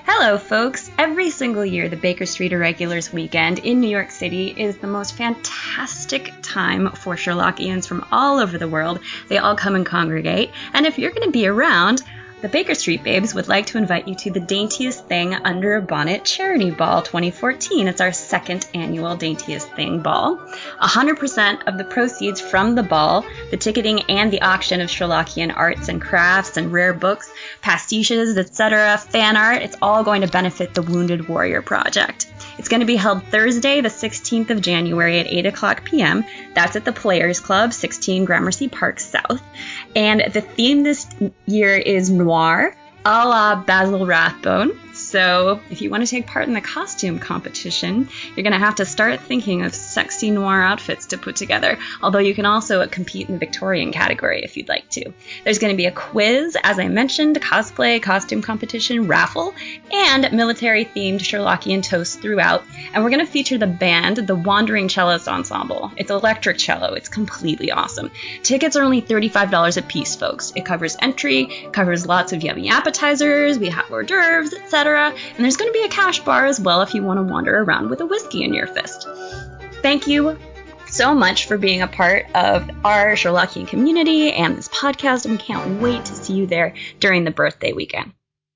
Hello, folks. Every single year, the Baker Street Irregulars weekend in New York City is the most fantastic time for Sherlockians from all over the world. They all come and congregate. And if you're going to be around, the Baker Street Babes would like to invite you to the Daintiest Thing Under a Bonnet Charity Ball 2014. It's our second annual Daintiest Thing Ball. 100% of the proceeds from the ball, the ticketing and the auction of Sherlockian arts and crafts and rare books, pastiches, etc., fan art, it's all going to benefit the Wounded Warrior Project. It's going to be held Thursday, the 16th of January at 8 o'clock p.m. That's at the Players Club, 16 Gramercy Park South. And the theme this year is noir, a la Basil Rathbone. So if you want to take part in the costume competition, you're going to have to start thinking of sexy noir outfits to put together, although you can also compete in the Victorian category if you'd like to. There's going to be a quiz, as I mentioned, cosplay, costume competition, raffle, and military-themed Sherlockian toasts throughout. And we're going to feature the band, the Wandering Cellist Ensemble. It's electric cello. It's completely awesome. Tickets are only $35 a piece, folks. It covers entry, covers lots of yummy appetizers, we have hors d'oeuvres, etc. And there's going to be a cash bar as well if you want to wander around with a whiskey in your fist. Thank you so much for being a part of our Sherlockian community and this podcast, and we can't wait to see you there during the birthday weekend.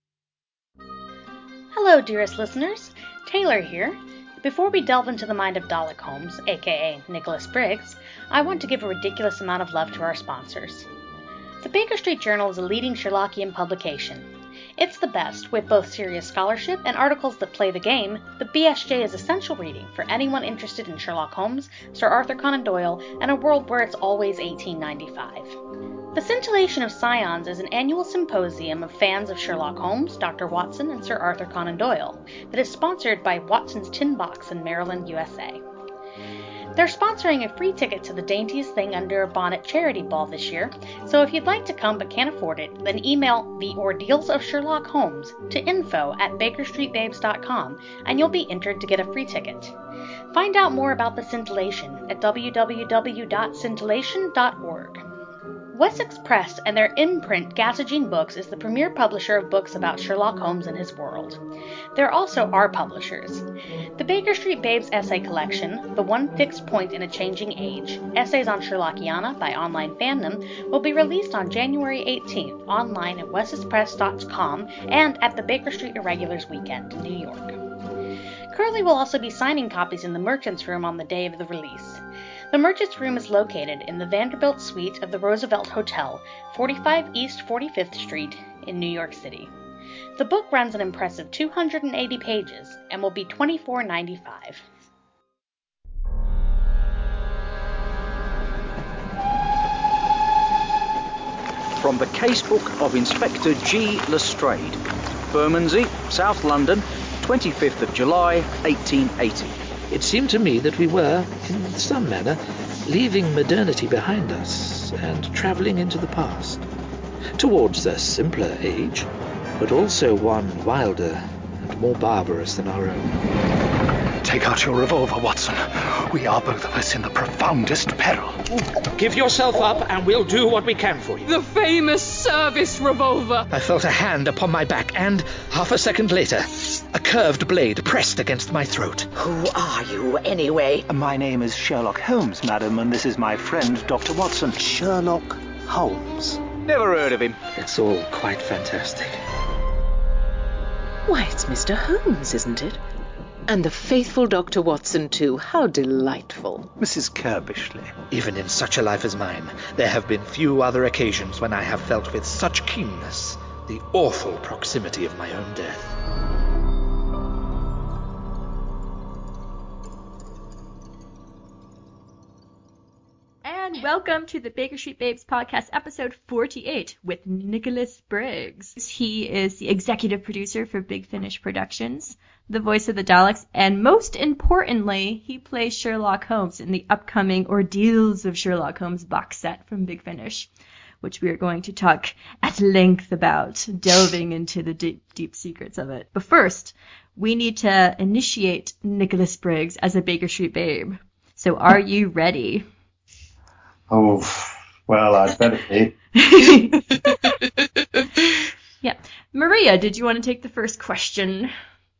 Hello, dearest listeners. Taylor here. Before we delve into the mind of Dalek Holmes, aka Nicholas Briggs, I want to give a ridiculous amount of love to our sponsors. The Baker Street Journal is a leading Sherlockian publication. It's the best, with both serious scholarship and articles that play the game. The BSJ is essential reading for anyone interested in Sherlock Holmes, Sir Arthur Conan Doyle, and a world where it's always 1895. The Scintillation of Scions is an annual symposium of fans of Sherlock Holmes, Dr. Watson, and Sir Arthur Conan Doyle that is sponsored by Watson's Tin Box in Maryland, USA. They're sponsoring a free ticket to the Daintiest Thing Under a Bonnet charity ball this year, so if you'd like to come but can't afford it, then email The Ordeals of Sherlock Holmes to info@bakerstreetbabes.com and you'll be entered to get a free ticket. Find out more about the Scintillation at www.scintillation.org. Wessex Press and their imprint Gassagine Books is the premier publisher of books about Sherlock Holmes and his world. They're also our publishers. The Baker Street Babes essay collection, The One Fixed Point in a Changing Age, Essays on Sherlockiana by Online Fandom, will be released on January 18th online at wessexpress.com and at the Baker Street Irregulars weekend in New York. Curly will also be signing copies in the Merchant's Room on the day of the release. The Merchant's Room is located in the Vanderbilt Suite of the Roosevelt Hotel, 45 East 45th Street in New York City. The book runs an impressive 280 pages and will be $24.95. From the Casebook of Inspector G. Lestrade, Bermondsey, South London, 25th of July, 1880. It seemed to me that we were, in some manner, leaving modernity behind us and travelling into the past, towards a simpler age, but also one wilder and more barbarous than our own. Take out your revolver, Watson. We are both of us in the profoundest peril. Give yourself up and we'll do what we can for you. The famous service revolver. I felt a hand upon my back and, half a second later, a curved blade pressed against my throat. Who are you, anyway? My name is Sherlock Holmes, madam, and this is my friend, Dr. Watson. Sherlock Holmes. Never heard of him. It's all quite fantastic. Why, it's Mr. Holmes, isn't it? And the faithful Dr. Watson, too. How delightful. Mrs. Kirbishley. Even in such a life as mine, there have been few other occasions when I have felt with such keenness the awful proximity of my own death. And welcome to the Baker Street Babes podcast, episode 48, with Nicholas Briggs. He is the executive producer for Big Finish Productions, the voice of the Daleks, and most importantly, he plays Sherlock Holmes in the upcoming Ordeals of Sherlock Holmes box set from Big Finish, which we are going to talk at length about, delving into the deep secrets of it. But first, we need to initiate Nicholas Briggs as a Baker Street Babe. So are you ready? Oh, well, I'd better be. Yeah. Maria, did you want to take the first question?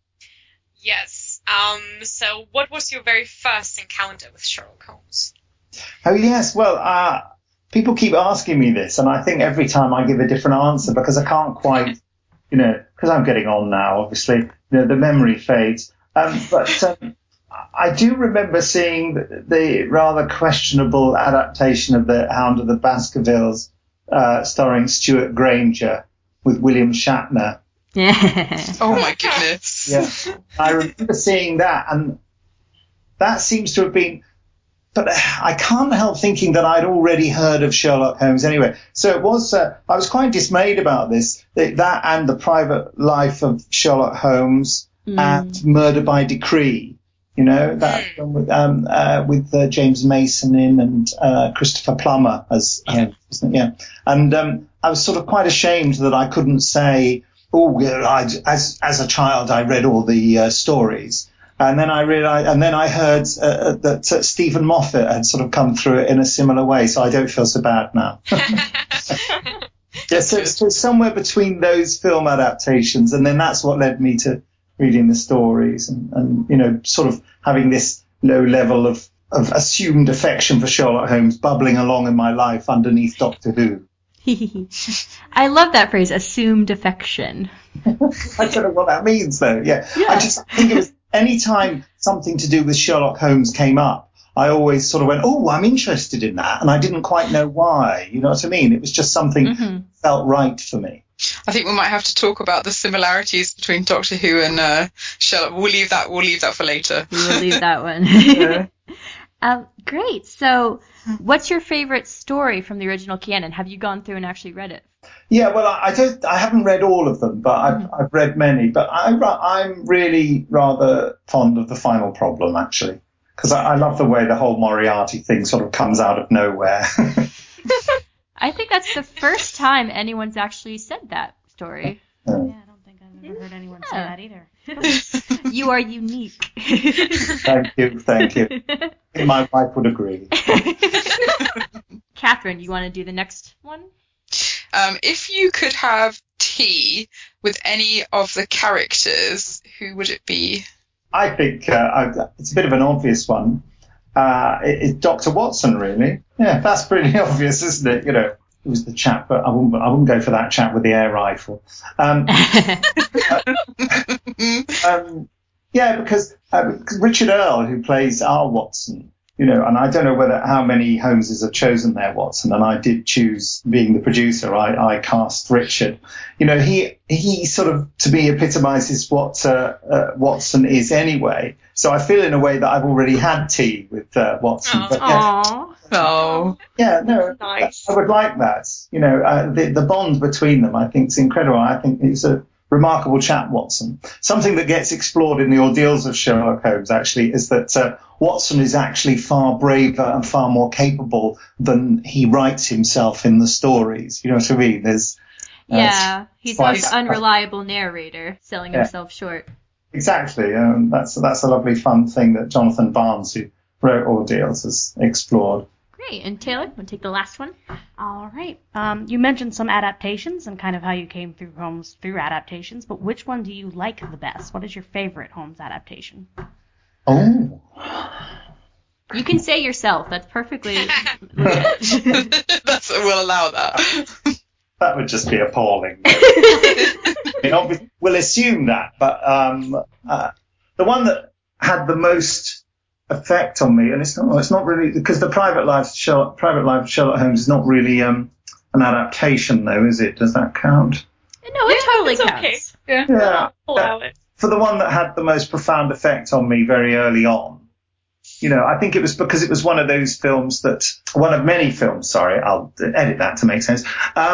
Yes. So what was your very first encounter with Sherlock Holmes? Oh, yes. Well, people keep asking me this, and I think every time I give a different answer because I can't quite, because I'm getting on now, obviously, the memory fades. But I do remember seeing the rather questionable adaptation of The Hound of the Baskervilles, starring Stuart Granger with William Shatner. Oh my goodness. Yeah. I remember seeing that, and that seems to have been, but I can't help thinking that I'd already heard of Sherlock Holmes anyway. So it was, I was quite dismayed about this, that and The Private Life of Sherlock Holmes and Murder by Decree. That film with James Mason in and Christopher Plummer as isn't it? Yeah. And I was sort of quite ashamed that I couldn't say, as a child I read all the stories, and then I realized, and then I heard that Stephen Moffat had sort of come through it in a similar way, so I don't feel so bad now. Yeah, so somewhere between those film adaptations, and then that's what led me to reading the stories and sort of having this low level of assumed affection for Sherlock Holmes bubbling along in my life underneath Doctor Who. I love that phrase, assumed affection. I don't know what that means, though. Yeah. I just think it was any time something to do with Sherlock Holmes came up, I always sort of went, oh, I'm interested in that. And I didn't quite know why. You know what I mean? It was just something that felt right for me. I think we might have to talk about the similarities between Doctor Who and Sherlock. We'll leave that for later. We will leave that one. Great. So what's your favorite story from the original canon? Have you gone through and actually read it? Yeah, well, I haven't read all of them, but I've read many. But I'm really rather fond of The Final Problem, actually, because I love the way the whole Moriarty thing sort of comes out of nowhere. I think that's the first time anyone's actually said that story. Yeah, I don't think I've ever heard anyone say that either. You are unique. Thank you. My wife would agree. Catherine, you want to do the next one? If you could have tea with any of the characters, who would it be? I think it's a bit of an obvious one. It's Dr. Watson, really. Yeah, that's pretty obvious, isn't it? It was the chap, but I wouldn't go for that chap with the air rifle. Yeah, because Richard Earle, who plays our Watson, and I don't know how many Holmeses have chosen their Watson, and I did choose, being the producer, I cast Richard. He sort of, to me, epitomizes what Watson is anyway. So I feel in a way that I've already had tea with Watson. But yeah, no, nice. I would like that. The bond between them, I think, is incredible. I think it's a remarkable chap, Watson. Something that gets explored in the ordeals of Sherlock Holmes, actually, is that Watson is actually far braver and far more capable than he writes himself in the stories. You know what I mean? He's an unreliable narrator, selling himself short. Exactly. That's a lovely, fun thing that Jonathan Barnes, who wrote Ordeals, has explored. Great. And Taylor, want to take the last one? All right. You mentioned some adaptations and kind of how you came through Holmes through adaptations, but which one do you like the best? What is your favorite Holmes adaptation? Oh. You can say yourself. That's perfectly We'll allow that. That would just be appalling. Obviously, we'll assume that, but the one that had the most effect on me, and it's not really, because the Private Life of Sherlock Holmes is not really an adaptation, though, is it? Does that count? No, it totally counts. Okay. Yeah. Allow it. For the one that had the most profound effect on me very early on, I think it was because it was one of many films, sorry, I'll edit that to make sense,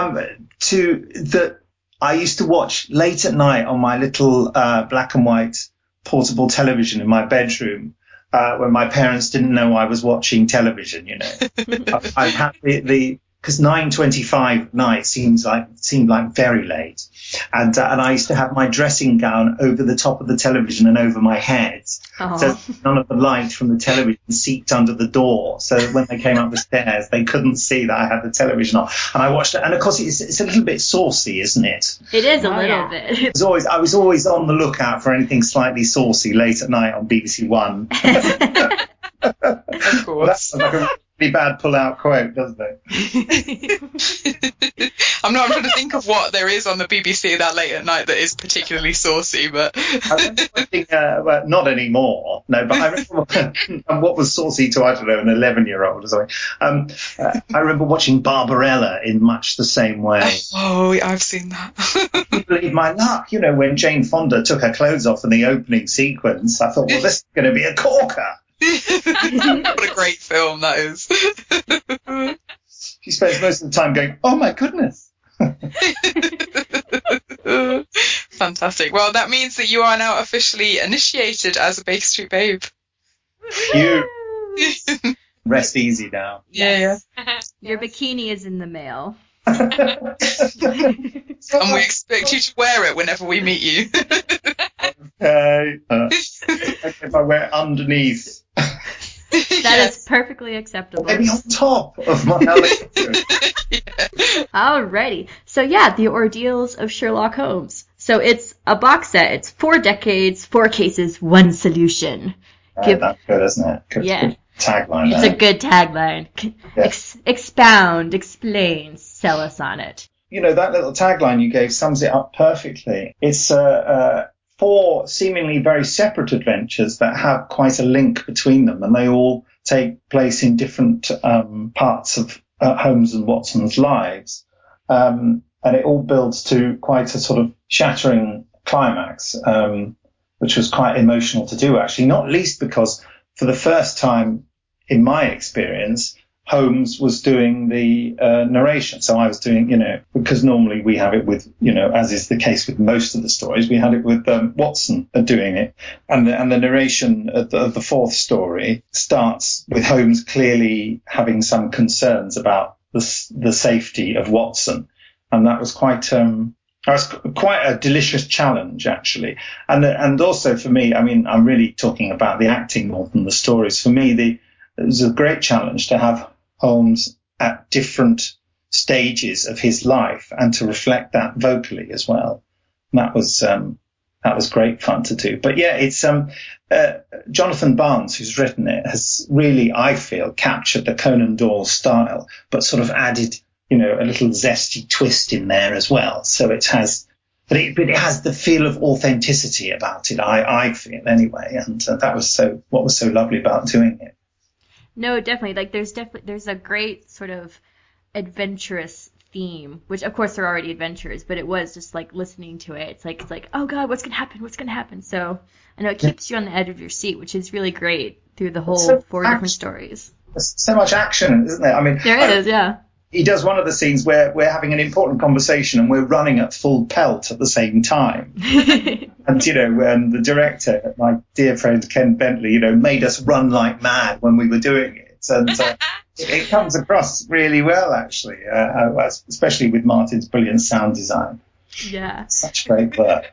that I used to watch late at night on my little black and white portable television in my bedroom, when my parents didn't know I was watching television, I had because 9:25 at night seemed like very late. And I used to have my dressing gown over the top of the television and over my head. So none of the light from the television seeped under the door. So when they came up the stairs, they couldn't see that I had the television on. And I watched it. And of course, it's a little bit saucy, isn't it? It is a little bit. I was always on the lookout for anything slightly saucy late at night on BBC One. Of course. That's like a really bad pull-out quote, doesn't it? I'm trying to think of what there is on the BBC that late at night that is particularly saucy, but I remember well, not anymore. No, but I remember what was saucy to, I don't know, an 11-year-old or something. I remember watching Barbarella in much the same way. Oh, I've seen that. You believe my luck, when Jane Fonda took her clothes off in the opening sequence, I thought, well, this is going to be a corker. What a great film that is. She spends most of the time going, oh my goodness. Fantastic. Well, that means that you are now officially initiated as a Baker Street Babe. Phew. Rest easy now. Yeah. Your bikini is in the mail. And we expect you to wear it whenever we meet you. Okay. If I wear it underneath. That is perfectly acceptable. Maybe on top of my Alexa. Alrighty. So The Ordeals of Sherlock Holmes. So it's a box set. It's 4 decades, 4 cases, 1 solution. That's good, isn't it? Good tagline. It's a good tagline. Yeah. Expound, explain, sell us on it. That little tagline you gave sums it up perfectly. It's 4 seemingly very separate adventures that have quite a link between them, and they all take place in different parts of Holmes and Watson's lives. And it all builds to quite a sort of shattering climax, which was quite emotional to do, actually, not least because for the first time in my experience, Holmes was doing the narration. So I was doing, because normally we have it with, as is the case with most of the stories, we had it with Watson doing it. And the narration of the 4th story starts with Holmes clearly having some concerns about the safety of Watson. And that was quite a delicious challenge, actually. And also for me, I'm really talking about the acting more than the stories. For me, it was a great challenge to have Holmes at different stages of his life and to reflect that vocally as well. And that was great fun to do. But it's Jonathan Barnes, who's written it, has really, I feel, captured the Conan Doyle style, but sort of added, a little zesty twist in there as well. So it has the feel of authenticity about it, I feel anyway. And that was what was so lovely about doing it. No, definitely. There's a great sort of adventurous theme, which of course they're already adventurous, but it was just like listening to it. It's like, oh God, what's gonna happen? So I know it keeps you on the edge of your seat, which is really great through the whole 4 different stories. There's so much action, isn't there? There is, yeah. He does one of the scenes where we're having an important conversation and we're running at full pelt at the same time. And, the director, my dear friend Ken Bentley, made us run like mad when we were doing it. And it comes across really well, actually, especially with Martin's brilliant sound design. Yeah. Such great work.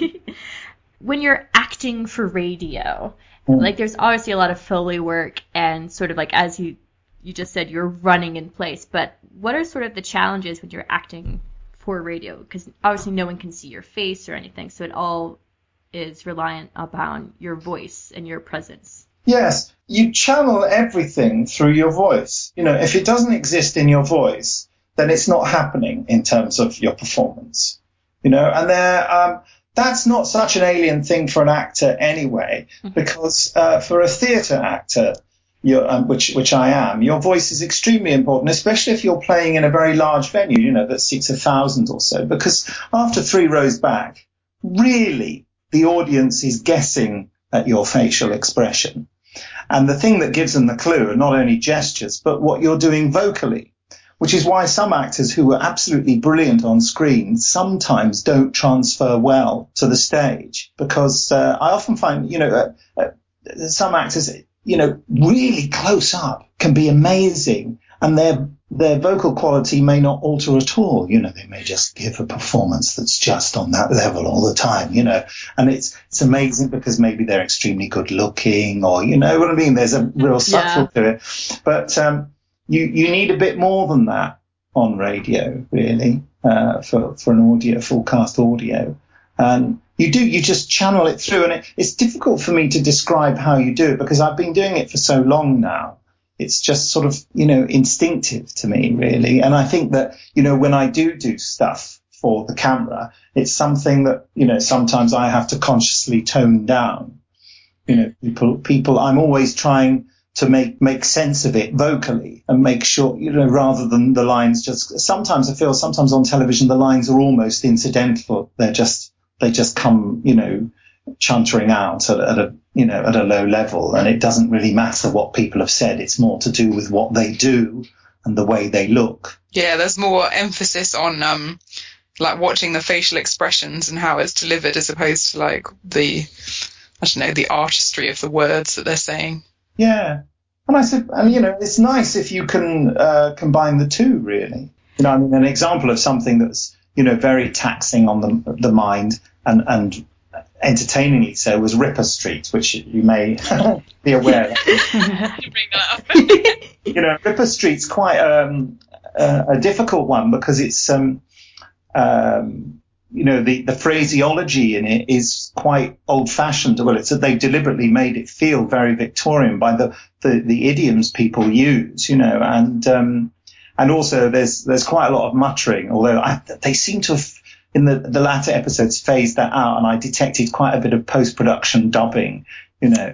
When you're acting for radio, there's obviously a lot of Foley work and sort of as you just said, you're running in place. But what are sort of the challenges when you're acting for radio? Because obviously no one can see your face or anything, so it all is reliant upon your voice and your presence. Yes, you channel everything through your voice. If it doesn't exist in your voice, then it's not happening in terms of your performance. And that's not such an alien thing for an actor anyway, because for a theatre actor, which I am, your voice is extremely important, especially if you're playing in a very large venue, that seats 1,000 or so, because after 3 rows back, really, the audience is guessing at your facial expression. And the thing that gives them the clue are not only gestures, but what you're doing vocally, which is why some actors who are absolutely brilliant on screen sometimes don't transfer well to the stage, because I often find, some actors, really close up can be amazing and their vocal quality may not alter at all. They may just give a performance that's just on that level all the time, and it's amazing because maybe they're extremely good looking, or you know what I mean? There's a real subtle to it. But you need a bit more than that on radio, really, for an full cast audio. And you just channel it through, and it's difficult for me to describe how you do it because I've been doing it for so long now. It's just sort of, instinctive to me, really. And I think that, when I do stuff for the camera, it's something that, sometimes I have to consciously tone down. People, I'm always trying to make sense of it vocally and make sure, rather than the lines sometimes I feel on television, the lines are almost incidental. They just come, chuntering out at a low level, and it doesn't really matter what people have said. It's more to do with what they do and the way they look. Yeah, there's more emphasis on watching the facial expressions and how it's delivered as opposed to the artistry of the words that they're saying. Yeah. And I said, it's nice if you can combine the two, really. An example of something that's, very taxing on the mind and entertainingly so was Ripper Street, which you may be aware of. Bring that up. Ripper Street's quite a difficult one because it's the phraseology in it is quite old-fashioned. Well, they've deliberately made it feel very Victorian by the idioms people use, and also there's quite a lot of muttering, although they seem to have in the latter episodes phased that out, and I detected quite a bit of post-production dubbing, So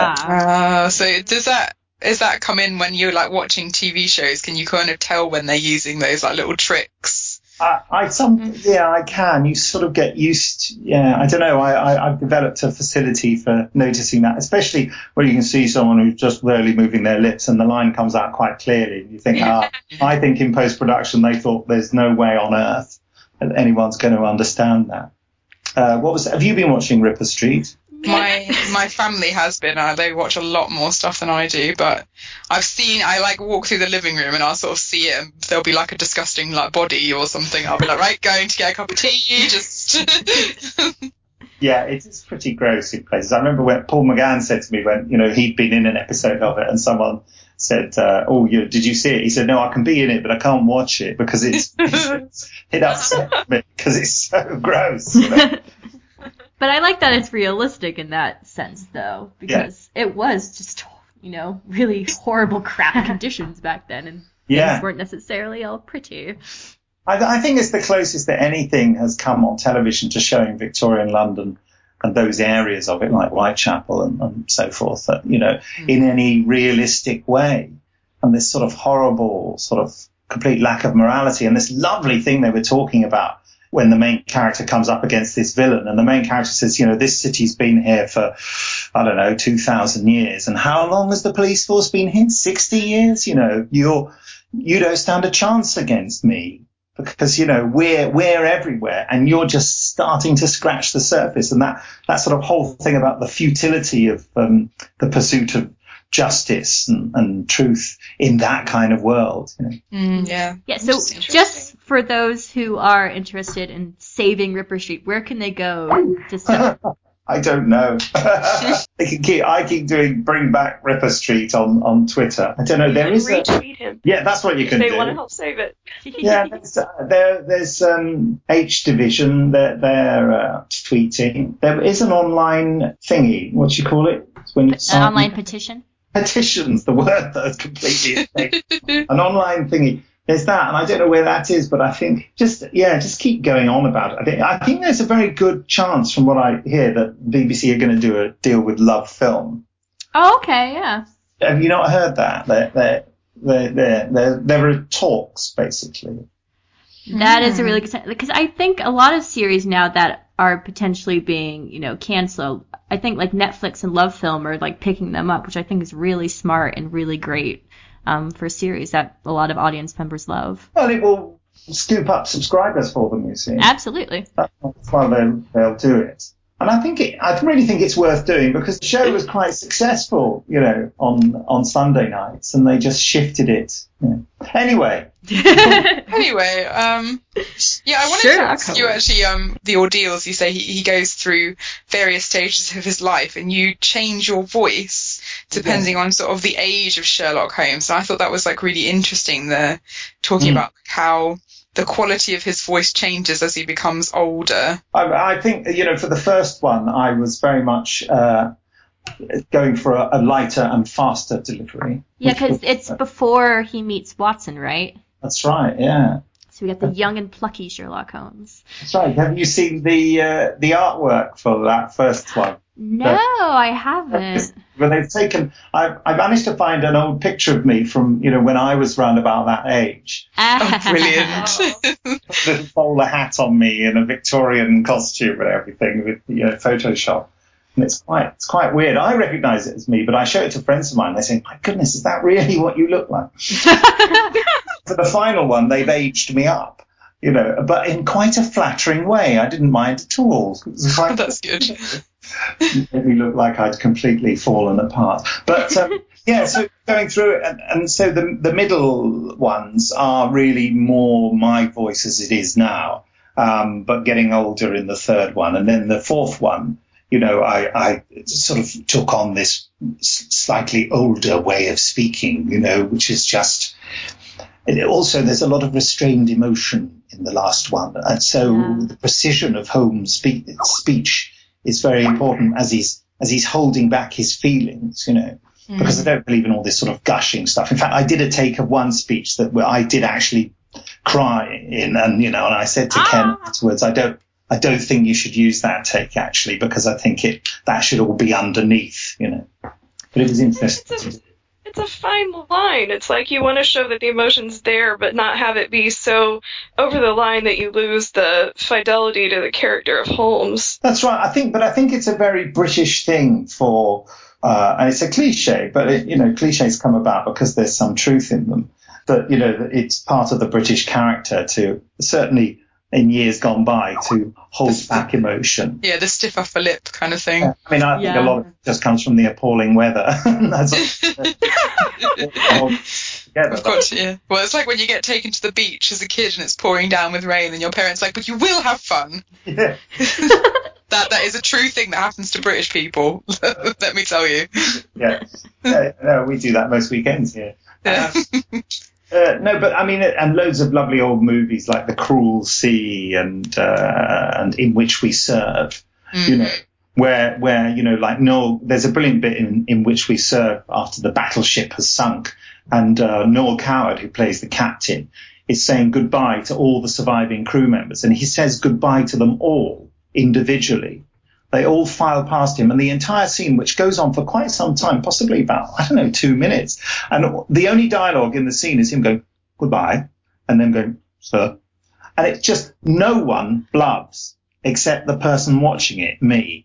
does that come in when you're watching TV shows? Can you kind of tell when they're using those little tricks? I can. You sort of get used. I don't know. I've developed a facility for noticing that, especially when you can see someone who's just barely moving their lips and the line comes out quite clearly. You think, I think in post-production they thought there's no way on earth that anyone's going to understand that. Have you been watching Ripper Street? My family has been. They watch a lot more stuff than I do, but I walk through the living room and I'll sort of see it, and there'll be a disgusting body or something. I'll be right, going to get a cup of tea, just. Yeah, it's pretty gross in places. I remember when Paul McGann said to me when he'd been in an episode of it, and someone said, did you see it? He said, no, I can be in it, but I can't watch it because it upset me because it's so gross. But I like that it's realistic in that sense, though, because it was just, really horrible crap conditions back then, and things weren't necessarily all pretty. I think it's the closest that anything has come on television to showing Victorian London and those areas of it, like Whitechapel and so forth, that, in any realistic way. And this sort of horrible, sort of complete lack of morality, and this lovely thing they were talking about when the main character comes up against this villain, and the main character says, this city's been here for, 2,000 years. And how long has the police force been here? 60 years? You don't stand a chance against me because, we're everywhere, and you're just starting to scratch the surface. And that sort of whole thing about the futility of the pursuit of justice and truth in that kind of world. Yeah, so just for those who are interested in saving Ripper Street, where can they go to start? I don't know. I keep doing Bring Back Ripper Street on Twitter. I don't know. There is retweet him. Yeah, that's what you can do. They want to help save it. Yeah, there's H Division. They're tweeting. There is an online thingy. What do you call it? When you an online petition. Petition's the word that has completely escaped. An online thingy. There's that, and I don't know where that is, but I think just keep going on about it. I think there's a very good chance, from what I hear, that BBC are going to do a deal with Love Film. Oh, okay, yeah. Have you not heard that? There are talks, basically. That is a really good sign, because I think a lot of series now that are potentially being, canceled, I think Netflix and Love Film are picking them up, which I think is really smart and really great for a series that a lot of audience members love. Well, it will scoop up subscribers for them, you see. Absolutely. That's why they'll do it. And I really think it's worth doing because the show was quite successful, on Sunday nights, and they just shifted it. Anyway. Anyway, I wanted to ask you actually, the ordeals. You say he goes through various stages of his life, and you change your voice depending on sort of the age of Sherlock Holmes. And I thought that was like really interesting. There, talking about how the quality of his voice changes as he becomes older. I think, for the first one, I was very much going for a lighter and faster delivery. Yeah, because it's before he meets Watson, right? That's right, yeah. So we got the young and plucky Sherlock Holmes. That's right. Have you seen the artwork for that first one? No, I haven't. But they've taken. I managed to find an old picture of me from when I was round about that age. Oh, brilliant! Little bowler hat on me and a Victorian costume and everything with Photoshop. And it's quite weird. I recognise it as me, but I show it to friends of mine. They say, "My goodness, is that really what you look like?" For the final one, they've aged me up, but in quite a flattering way. I didn't mind at all. That's good. It made me look like I'd completely fallen apart. But so going through it, and so the middle ones are really more my voice as it is now, but getting older in the third one, and then the fourth one. I sort of took on this slightly older way of speaking, which is just. Also, there's a lot of restrained emotion in the last one, and so the precision of Holmes' speech is very important as he's holding back his feelings, because I don't believe in all this sort of gushing stuff. In fact, I did a take of one speech where I did actually cry in, and I said to Ken afterwards, I don't think you should use that take actually, because I think that should all be underneath, But it was interesting. It's a fine line. It's like you want to show that the emotion's there, but not have it be so over the line that you lose the fidelity to the character of Holmes. That's right. I think it's a very British thing and it's a cliche, but cliches come about because there's some truth in them. That it's part of the British character to certainly. In years gone by, to hold back emotion. Yeah, the stiff upper lip kind of thing. Yeah. I mean, I think a lot of it just comes from the appalling weather. That's Of course, yeah. Well, it's like when you get taken to the beach as a kid and it's pouring down with rain, and your parents are like, "But you will have fun." Yeah. That is a true thing that happens to British people. Let me tell you. Yeah. No, we do that most weekends here. Yeah. No, but I mean, and loads of lovely old movies like The Cruel Sea and In Which We Serve, where like Noel, there's a brilliant bit in Which We Serve after the battleship has sunk, and Noel Coward, who plays the captain, is saying goodbye to all the surviving crew members, and he says goodbye to them all individually. They all file past him, and the entire scene, which goes on for quite some time, possibly about, 2 minutes. And the only dialogue in the scene is him going, goodbye, and then going, sir. And it's just no one blubs except the person watching it, me.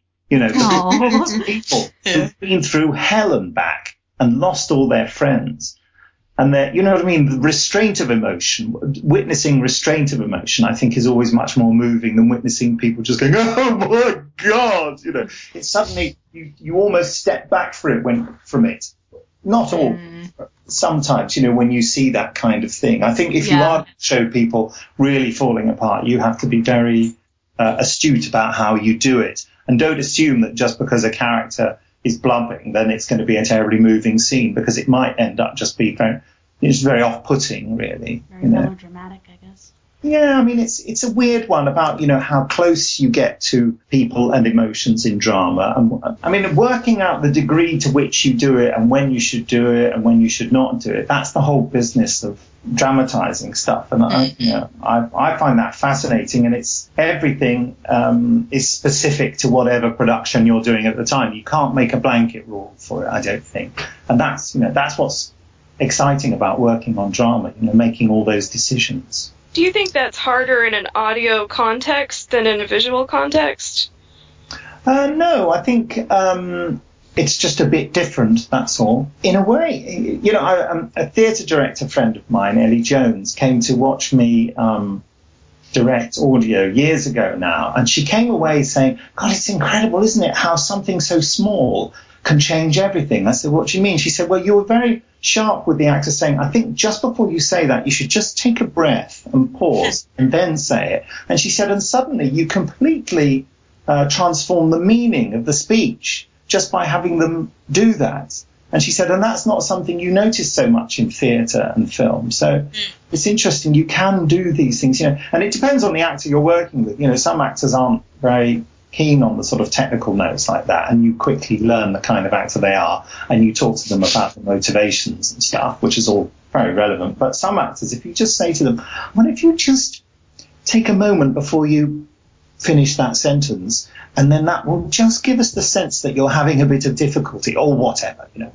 The people who've been through hell and back and lost all their friends. And the restraint of emotion, witnessing restraint of emotion, I think is always much more moving than witnessing people just going, oh my God, It's suddenly, you almost step back from it. Not all, but sometimes, when you see that kind of thing. I think if you are to show people really falling apart, you have to be very astute about how you do it. And don't assume that just because a character is blubbing, then it's going to be a terribly moving scene, because it might end up just being very off-putting, really. Very melodramatic, I guess. Yeah, I mean, it's a weird one about, how close you get to people and emotions in drama. And I mean, working out the degree to which you do it and when you should do it and when you should not do it, that's the whole business of dramatizing stuff. And I find that fascinating, and it's everything is specific to whatever production you're doing at the time. You can't make a blanket rule for it, I don't think. And that's what's exciting about working on drama, making all those decisions. Do you think that's harder in an audio context than in a visual context? No, I think it's just a bit different, that's all. In a way, a theatre director friend of mine, Ellie Jones, came to watch me direct audio years ago now, and she came away saying, God, it's incredible, isn't it, how something so small can change everything. I said, what do you mean? She said, well, you were very sharp with the actor saying, I think just before you say that, you should just take a breath and pause and then say it. And she said, and suddenly you completely transform the meaning of the speech just by having them do that. And she said, and that's not something you notice so much in theatre and film. So it's interesting. You can do these things, you know, and it depends on the actor you're working with. You know, some actors aren't very keen on the sort of technical notes like that, and you quickly learn the kind of actor they are, and you talk to them about the motivations and stuff, which is all very relevant. But some actors, if you just say to them, well, if you just take a moment before you finish that sentence, and then that will just give us the sense that you're having a bit of difficulty or whatever, you know,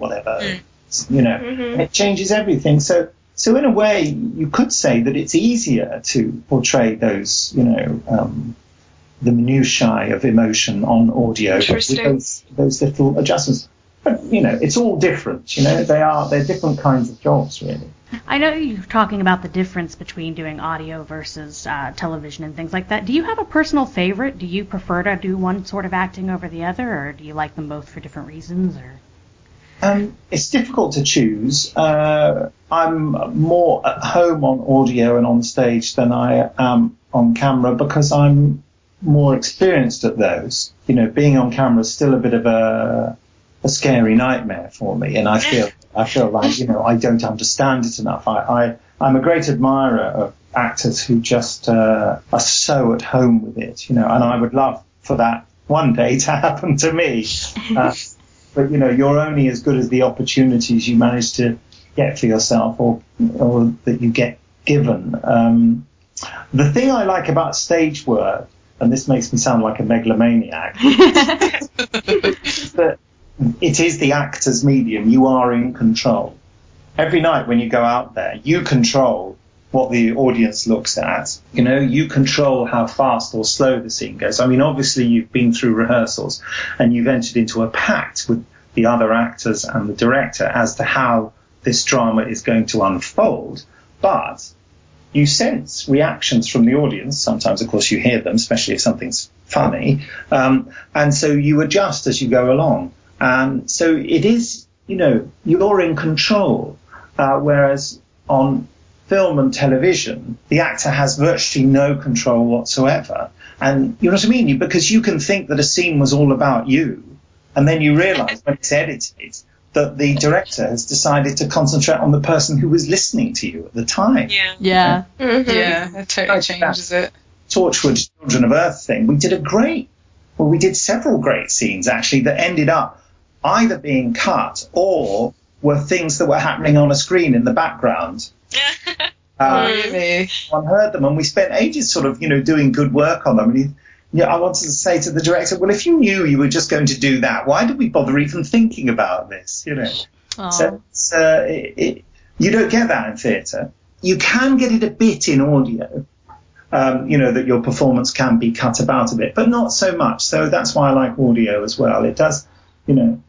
it changes everything. So in a way, you could say that it's easier to portray those, you know, the minutiae of emotion on audio with those little adjustments. But, you know, it's all different, you know, they're different kinds of jobs, really. I know you're talking about the difference between doing audio versus television and things like that. Do you have a personal favorite? Do you prefer to do one sort of acting over the other, or do you like them both for different reasons? Or it's difficult to choose. I'm more at home on audio and on stage than I am on camera because I'm more experienced at those. You know, being on camera is still a bit of a scary nightmare for me, and I feel like, you know, I don't understand it enough. I'm a great admirer of actors who just are so at home with it, you know, and I would love for that one day to happen to me. But, you know, you're only as good as the opportunities you manage to get for yourself or that you get given. The thing I like about stage work, and this makes me sound like a megalomaniac, is that it is the actor's medium. You are in control. Every night when you go out there, you control what the audience looks at. You know, you control how fast or slow the scene goes. I mean, obviously you've been through rehearsals and you've entered into a pact with the other actors and the director as to how this drama is going to unfold. But you sense reactions from the audience. Sometimes, of course, you hear them, especially if something's funny. And so you adjust as you go along. So it is, you know, you're in control, whereas on film and television, the actor has virtually no control whatsoever. And you know what I mean? Because you can think that a scene was all about you, and then you realise when it's edited that the director has decided to concentrate on the person who was listening to you at the time. Yeah. Yeah, it totally changes it. Torchwood Children of Earth thing, we did several great scenes, actually, that ended up either being cut or were things that were happening on a screen in the background. Really? One heard them, and we spent ages sort of, you know, doing good work on them. And I wanted to say to the director, well, if you knew you were just going to do that, why did we bother even thinking about this? You know, so you don't get that in theatre. You can get it a bit in audio. You know, that your performance can be cut about a bit, but not so much. So that's why I like audio as well. It does, you know,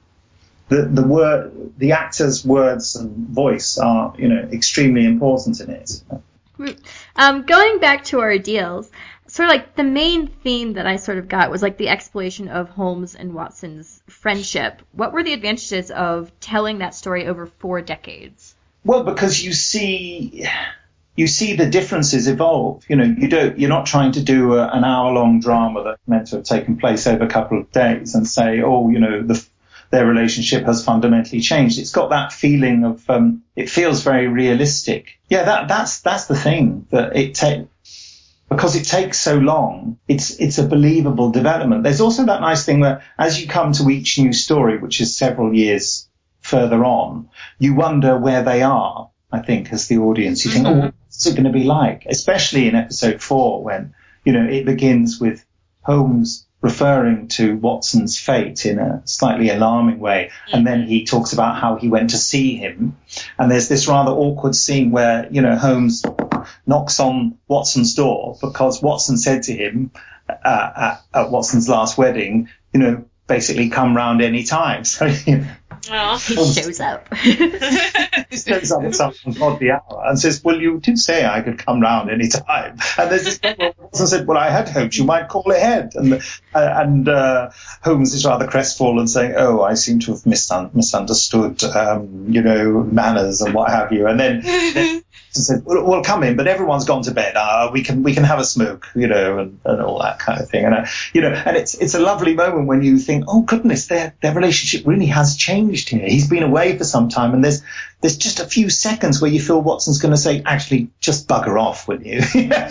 the actor's words and voice are, you know, extremely important in it. Going back to Ordeals, sort of like the main theme that I sort of got was like the exploration of Holmes and Watson's friendship. What were the advantages of telling that story over 4 decades? Well, because you see the differences evolve. You know, you're not trying to do an hour-long drama that's meant to have taken place over a couple of days and say, oh, you know, their relationship has fundamentally changed. It's got that feeling of, it feels very realistic. Yeah, that's the thing, that because it takes so long, it's a believable development. There's also that nice thing where as you come to each new story, which is several years further on, you wonder where they are, I think, as the audience. You think, oh, what's it going to be like? Especially in episode 4, when, you know, it begins with Holmes referring to Watson's fate in a slightly alarming way. And then he talks about how he went to see him. And there's this rather awkward scene where, you know, Holmes knocks on Watson's door because Watson said to him at Watson's last wedding, you know, basically come round any time. So, you know, He shows up. He shows up at some ungodly hour and says, well, you did say I could come round any time. And there's this moment where Watson said, well, I had hoped you might call ahead. And Holmes is rather crestfallen, saying, oh, I seem to have misunderstood, manners and what have you. And then said, well, come in, but everyone's gone to bed. We can have a smoke, and all that kind of thing. And and it's a lovely moment when you think, oh goodness, their relationship really has changed here. He's been away for some time, and there's just a few seconds where you feel Watson's going to say, actually, just bugger off, will you?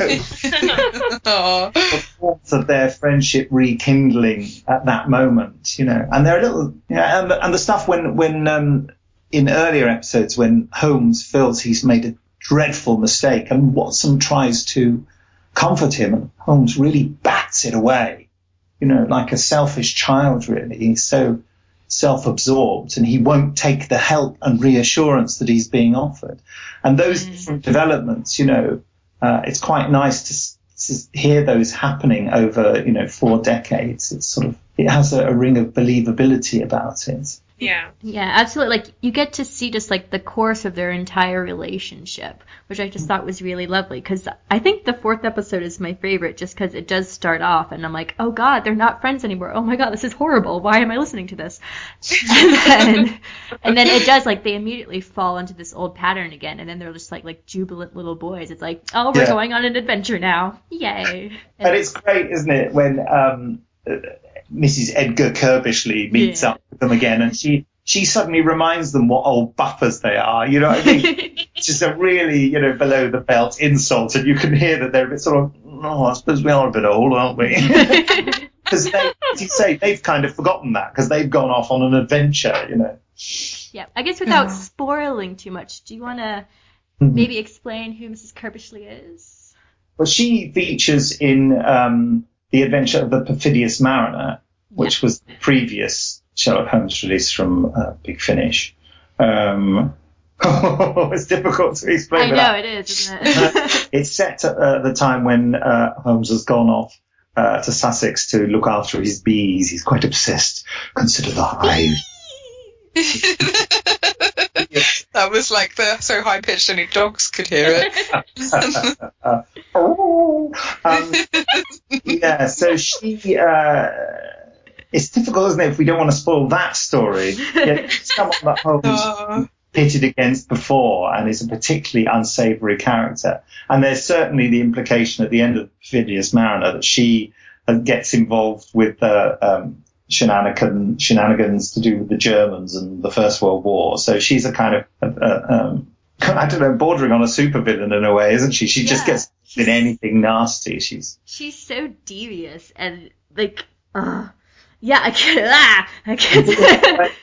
The warmth of their friendship rekindling at that moment, and they're a little, and the stuff when in earlier episodes when Holmes feels he's made a dreadful mistake and Watson tries to comfort him and Holmes really bats it away, like a selfish child, really. He's so self-absorbed and he won't take the help and reassurance that he's being offered. And those different developments, it's quite nice to hear those happening over, 4 decades. It's it has a ring of believability about it. Yeah, absolutely. Like, you get to see just like the course of their entire relationship, which I just thought was really lovely, because I think the 4th episode is my favorite just because it does start off and I'm like, oh god, they're not friends anymore. Oh my god, this is horrible. Why am I listening to this? and then it does, like, they immediately fall into this old pattern again, and then they're just like jubilant little boys. It's like, oh, we're going on an adventure now. Yay. And it's great, isn't it, when Mrs. Edgar Kirbishley meets up with them again, and she suddenly reminds them what old buffers they are. You know what I mean? It's just a really, below the belt insult, and you can hear that they're a bit sort of, oh, I suppose we are a bit old, aren't we? Because as you say, they've kind of forgotten that because they've gone off on an adventure, Yeah, I guess without spoiling too much, do you want to maybe explain who Mrs. Kirbishley is? Well, she features in The Adventure of the Perfidious Mariner, which was the previous Sherlock Holmes release from Big Finish. It's difficult to explain. I know, it is, isn't it? It's set at the time when Holmes has gone off to Sussex to look after his bees. He's quite obsessed. Consider the hive. That was like so high pitched only dogs could hear it. So she. It's difficult, isn't it, if we don't want to spoil that story. Someone that Holmes pitted against before and is a particularly unsavoury character. And there's certainly the implication at the end of Perfidious Mariner that she gets involved with shenanigans to do with the Germans and the First World War. So she's a kind of, I don't know, bordering on a supervillain in a way, isn't she? She just gets in anything nasty. She's so devious and like, I can't.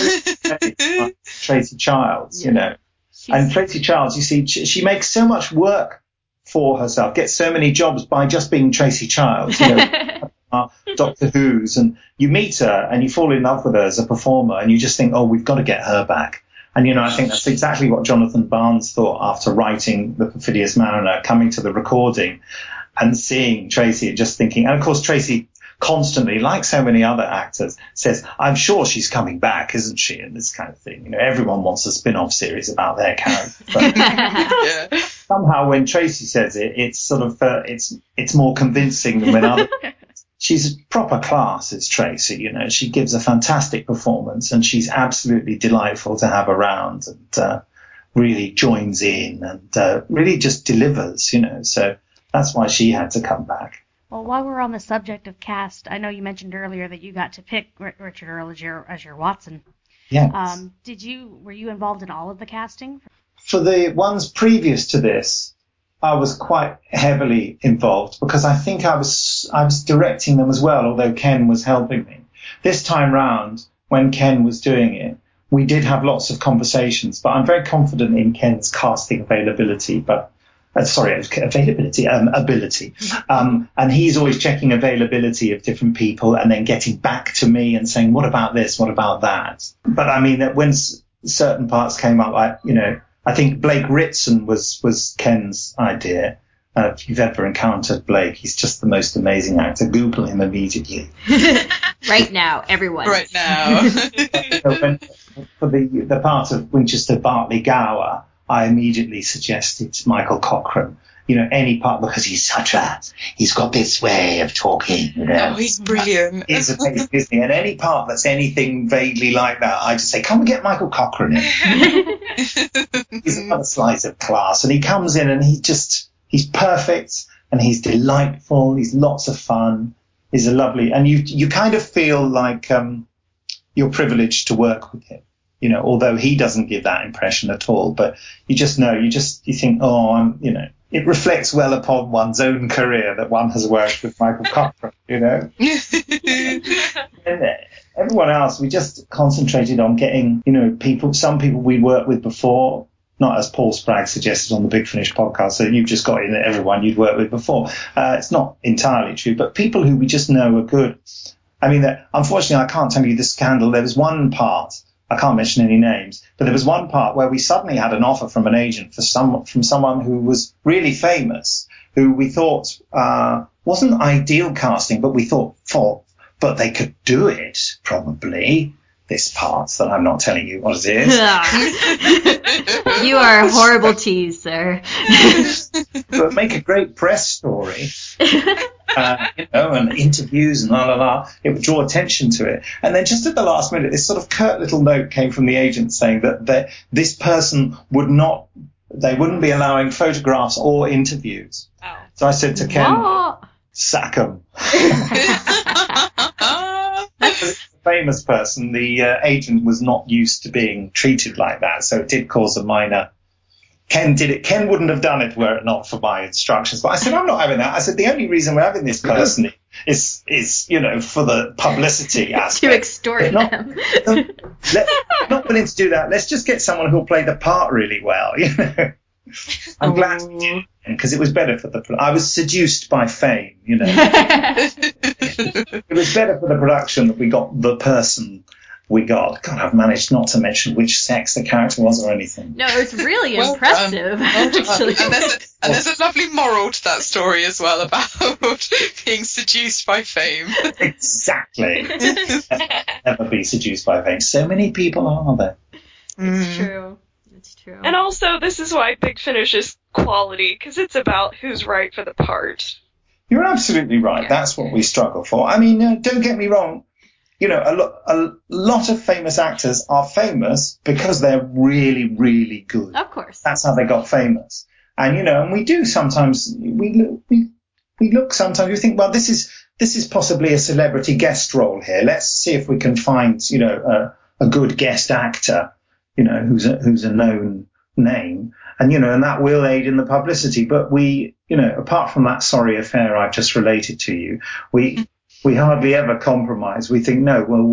Tracy Childs, and Tracy Childs, you see, she makes so much work for herself, gets so many jobs by just being Tracy Childs, Doctor Who's, and you meet her and you fall in love with her as a performer and you just think, oh, we've got to get her back. And, I think that's exactly what Jonathan Barnes thought after writing The Perfidious Mariner, coming to the recording and seeing Tracy and just thinking, and of course Tracy constantly, like so many other actors, says, I'm sure she's coming back, isn't she? And this kind of thing. everyone wants a spin-off series about their character. But somehow when Tracy says it, it's sort of, it's more convincing than when others. She's proper class, is Tracy, she gives a fantastic performance and she's absolutely delightful to have around and really joins in and really just delivers, so that's why she had to come back. Well, while we're on the subject of cast, I know you mentioned earlier that you got to pick Richard Earle as your Watson. Yes. Were you involved in all of the casting? For the ones previous to this, I was quite heavily involved because I think I was directing them as well, although Ken was helping me. This time round, when Ken was doing it, we did have lots of conversations, but I'm very confident in Ken's casting availability, ability. And he's always checking availability of different people and then getting back to me and saying, what about this? What about that? But I mean, that when certain parts came up, I think Blake Ritson was Ken's idea. If you've ever encountered Blake, he's just the most amazing actor. Google him immediately. Right now, everyone. Right now. For the part of Winchester Bartley Gower, I immediately suggested Michael Cochrane. Any part, because he's got this way of talking. Oh, he's brilliant. He's amazing, isn't he? And any part that's anything vaguely like that, I just say, come and get Michael Cochrane in. He's another slice of class. And he comes in and he's perfect and he's delightful. He's lots of fun. He's a lovely, and you kind of feel like you're privileged to work with him. Although he doesn't give that impression at all, but you just know, you think, it reflects well upon one's own career that one has worked with Michael Cochrane, And everyone else, we just concentrated on getting, some people we worked with before, not as Paul Spragg suggested on the Big Finish podcast, so you've just got in everyone you'd worked with before. It's not entirely true, but people who we just know are good. I mean, unfortunately, I can't tell you the scandal. There was one part, I can't mention any names, but there was one part where we suddenly had an offer from an agent from someone who was really famous, who we thought wasn't ideal casting, but we thought, but they could do it, probably. This part that I'm not telling you what it is. You are a horrible tease, sir. But make a great press story. And interviews and it would draw attention to it. And then just at the last minute, this sort of curt little note came from the agent saying that this person they wouldn't be allowing photographs or interviews. Oh. So I said to Ken, sack 'em. Famous person, the agent was not used to being treated like that, so it did cause a minor. Ken did it. Ken wouldn't have done it were it not for my instructions. But I said, I'm not having that. I said, the only reason we're having this person is for the publicity aspect. To extort them. Not willing to do that. Let's just get someone who'll play the part really well, I'm glad we did, because it was better for I was seduced by fame, It was better for the production that we got the person we got. God, I've managed not to mention which sex the character was or anything. No, it's really impressive. Actually. And there's a lovely moral to that story as well about being seduced by fame. Exactly. Never be seduced by fame. So many people are there. It's true. It's true. And also, this is why Big Finish is quality, because it's about who's right for the part. You're absolutely right. Yeah. That's what we struggle for. I mean, don't get me wrong. A lot of famous actors are famous because they're really, really good. Of course. That's how they got famous. And, and we do sometimes, we look sometimes, we think, well, this is possibly a celebrity guest role here. Let's see if we can find, a good guest actor, who's a known name. And, and that will aid in the publicity. But we, apart from that sorry affair I've just related to you, we hardly ever compromise. We think, no, well,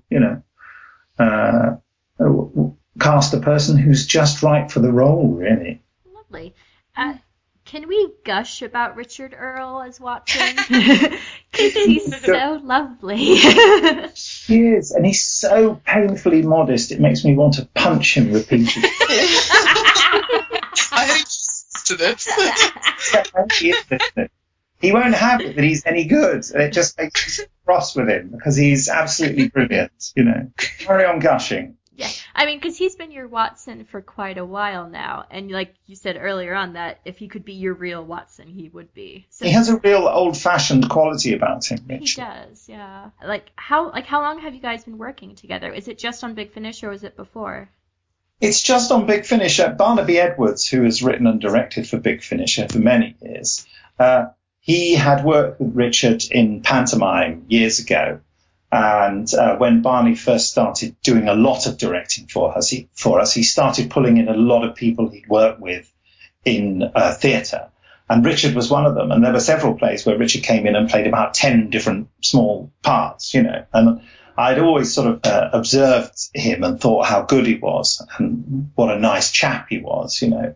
we'll, cast a person who's just right for the role, really. Lovely. Can we gush about Richard Earle as Watson? Because he's so lovely. He is, and he's so painfully modest, it makes me want to punch him repeatedly. I hate to this. He won't have it that he's any good, and it just makes me cross with him, because he's absolutely brilliant, Carry on gushing. Yeah, I mean, because he's been your Watson for quite a while now, and like you said earlier on, that if he could be your real Watson, he would be. So he has a real old-fashioned quality about him, Rich. He does, yeah. How long have you guys been working together? Is it just on Big Finish, or was it before? It's just on Big Finish. Barnaby Edwards, who has written and directed for Big Finish for many years, he had worked with Richard in pantomime years ago. And when Barney first started doing a lot of directing for us, he started pulling in a lot of people he'd worked with in theatre. And Richard was one of them. And there were several plays where Richard came in and played about 10 different small parts, And I'd always sort of observed him and thought how good he was and what a nice chap he was,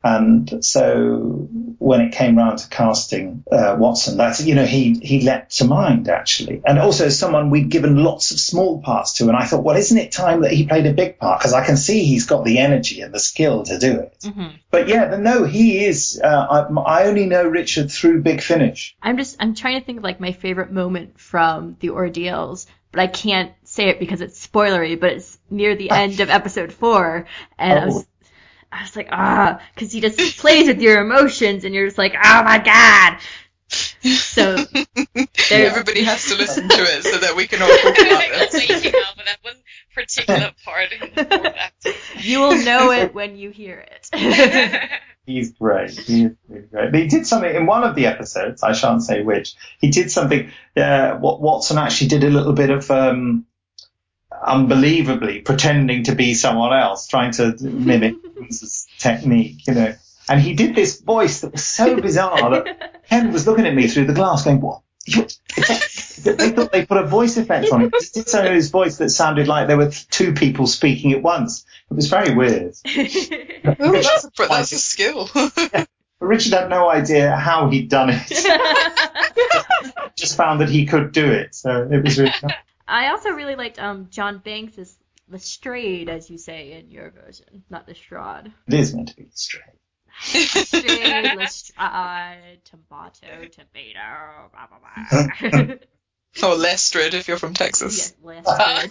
And so when it came round to casting Watson, that's, you know, he leapt to mind, actually. And also someone we'd given lots of small parts to. And I thought, well, isn't it time that he played a big part? Because I can see he's got the energy and the skill to do it. Mm-hmm. But yeah, no, he is. I only know Richard through Big Finish. I'm trying to think of like my favorite moment from The Ordeals, but I can't say it because it's spoilery, but it's near the end of episode 4. And I was like, because he just plays with your emotions, and you're just like, oh my god. So everybody has to listen to it so that we can all talk about it. Amazing, but that one particular part in the fourth episode. You will know it when you hear it. He's great. He is really great. He did something in one of the episodes, I shan't say which. He did something, Watson actually did a little bit of unbelievably pretending to be someone else, trying to mimic his technique, you know. And he did this voice that was so bizarre that Ken was looking at me through the glass going, what? They thought they put a voice effect on it. He did some of his voice that sounded like there were two people speaking at once. It was very weird. That's a skill. Yeah. Richard had no idea how he'd done it. Just found that he could do it. So it was really fun. I also really liked John Banks' Lestrade, as you say in your version, not Lestrade. It is meant to be Lestrade. Lestrade, Lestrade, tomato, blah, blah, blah. Or Lestrade if you're from Texas. Yes, Lestrade.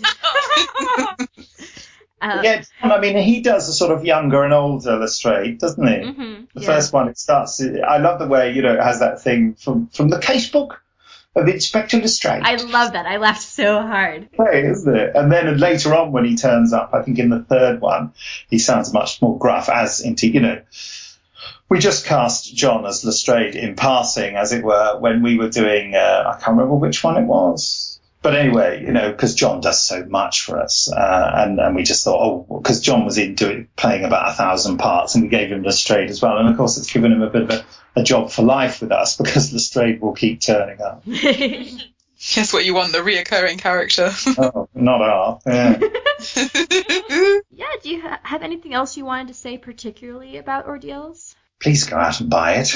Yeah, I mean, he does a sort of younger and older Lestrade, doesn't he? Mm-hmm, the first one, it starts. I love the way, you know, it has that thing from the casebook of Inspector Lestrade. I love that. I laughed so hard. Great, isn't it? And then later on, when he turns up, I think in the third one, he sounds much more gruff. You know, we just cast John as Lestrade in passing, as it were, when we were doing. I can't remember which one it was. But anyway, you know, because John does so much for us, and we just thought, because John was playing about 1,000 parts, and we gave him Lestrade as well. And of course, it's given him a bit of a job for life with us, because Lestrade will keep turning up. Guess what you want, the reoccurring character. Oh, not our. Yeah. Yeah, do you have anything else you wanted to say particularly about Ordeals? Please go out and buy it.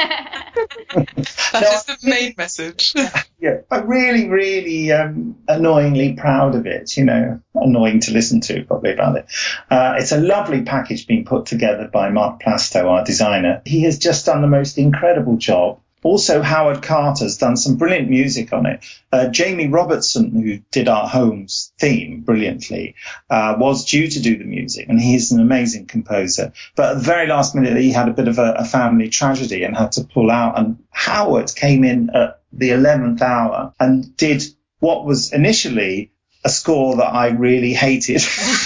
That is the main message. Yeah, I'm really, really annoyingly proud of it, you know, annoying to listen to probably about it. It's a lovely package being put together by Mark Plasto, our designer. He has just done the most incredible job. Also, Howard Carter's done some brilliant music on it. Jamie Robertson, who did our Holmes theme brilliantly, was due to do the music, and he's an amazing composer. But at the very last minute, he had a bit of a family tragedy and had to pull out. And Howard came in at the 11th hour and did what was initially a score that I really hated.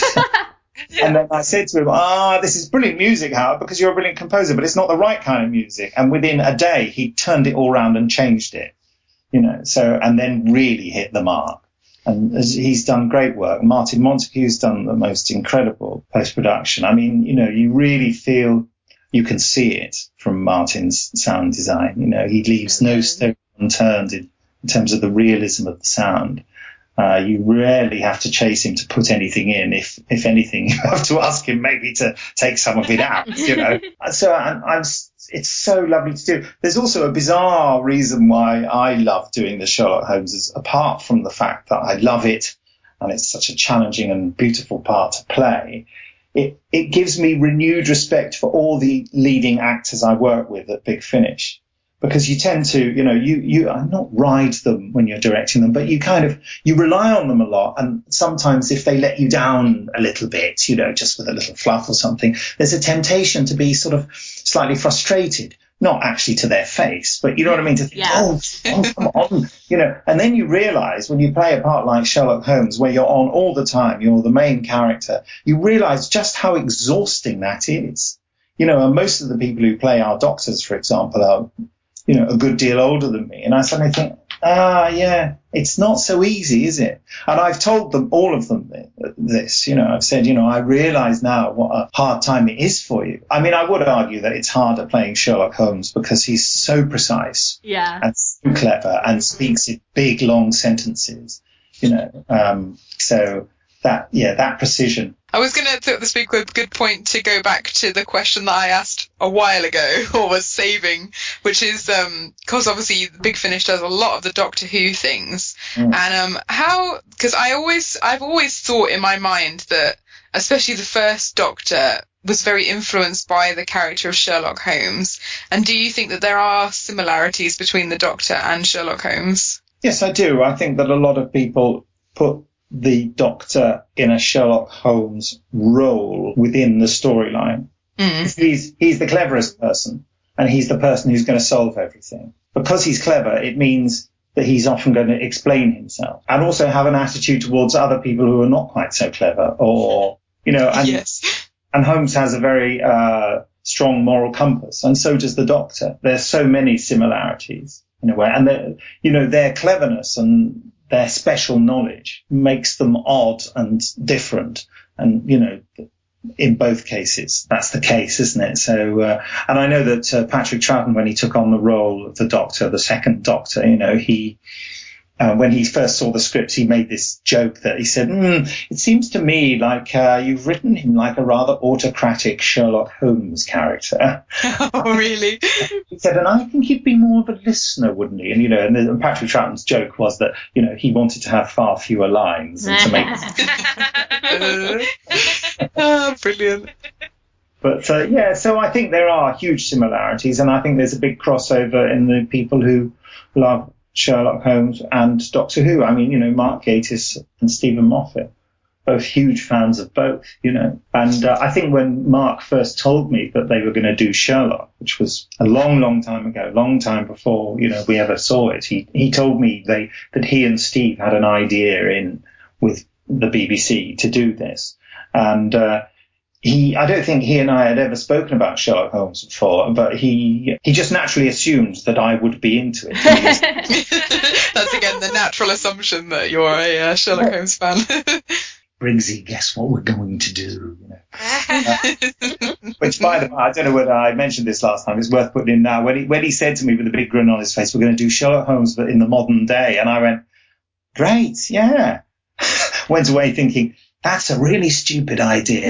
And then I said to him, this is brilliant music, Howard, because you're a brilliant composer, but it's not the right kind of music. And within a day, he turned it all around and changed it, you know, and then really hit the mark. And he's done great work. Martin Montague's done the most incredible post-production. I mean, you know, you really feel you can see it from Martin's sound design. You know, he leaves no stone unturned in terms of the realism of the sound. You rarely have to chase him to put anything in. If anything, you have to ask him maybe to take some of it out, you know. So it's so lovely to do. There's also a bizarre reason why I love doing the Sherlock Holmes, apart from the fact that I love it and it's such a challenging and beautiful part to play. It gives me renewed respect for all the leading actors I work with at Big Finish. Because you tend to, you know, you not ride them when you're directing them, but you rely on them a lot. And sometimes if they let you down a little bit, you know, just with a little fluff or something, there's a temptation to be sort of slightly frustrated, not actually to their face, but you know what I mean? To think, come on, you know, and then you realize when you play a part like Sherlock Holmes, where you're on all the time, you're the main character, you realize just how exhausting that is. You know, and most of the people who play our doctors, for example, are, you know, a good deal older than me. And I suddenly think, yeah, it's not so easy, is it? And I've told them, all of them, this, you know, I've said, you know, I realize now what a hard time it is for you. I mean, I would argue that it's harder playing Sherlock Holmes because he's so precise and so clever and speaks in big, long sentences, you know. So that precision. I was going to this week with a good point to go back to the question that I asked a while ago, or was saving, which is because obviously Big Finish does a lot of the Doctor Who things, and because I've always thought in my mind that especially the first Doctor was very influenced by the character of Sherlock Holmes. And do you think that there are similarities between the Doctor and Sherlock Holmes? Yes, I do. I think that a lot of people put the Doctor in a Sherlock Holmes role within the storyline. He's the cleverest person, and he's the person who's going to solve everything. Because he's clever, it means that he's often going to explain himself and also have an attitude towards other people who are not quite so clever, or, and, yes. And Holmes has a very strong moral compass, and so does the Doctor. There's so many similarities in a way, and their cleverness and their special knowledge makes them odd and different, and in both cases that's the case, isn't it? So and I know that Patrick Troughton, when he took on the role of the Doctor, the second Doctor, he when he first saw the script, he made this joke that he said, it seems to me like you've written him like a rather autocratic Sherlock Holmes character. Oh, really? He said, and I think he'd be more of a listener, wouldn't he? And Patrick Troughton's joke was that, he wanted to have far fewer lines and to make brilliant. But, so I think there are huge similarities, and I think there's a big crossover in the people who love Sherlock Holmes and Doctor Who. I mean, Mark Gatiss and Stephen Moffat, both huge fans of both, And I think when Mark first told me that they were going to do Sherlock, which was a long, long time ago, long time before, we ever saw it, he told me that he and Steve had an idea with the BBC to do this. And I don't think he and I had ever spoken about Sherlock Holmes before, but he just naturally assumed that I would be into it. That's again the natural assumption that you're a Sherlock Holmes fan. Briggsy, guess what we're going to do? Which, by the way, I don't know whether I mentioned this last time. It's worth putting in now. When he said to me with a big grin on his face, "We're going to do Sherlock Holmes, but in the modern day," and I went, "Great, yeah." Went away thinking, that's a really stupid idea.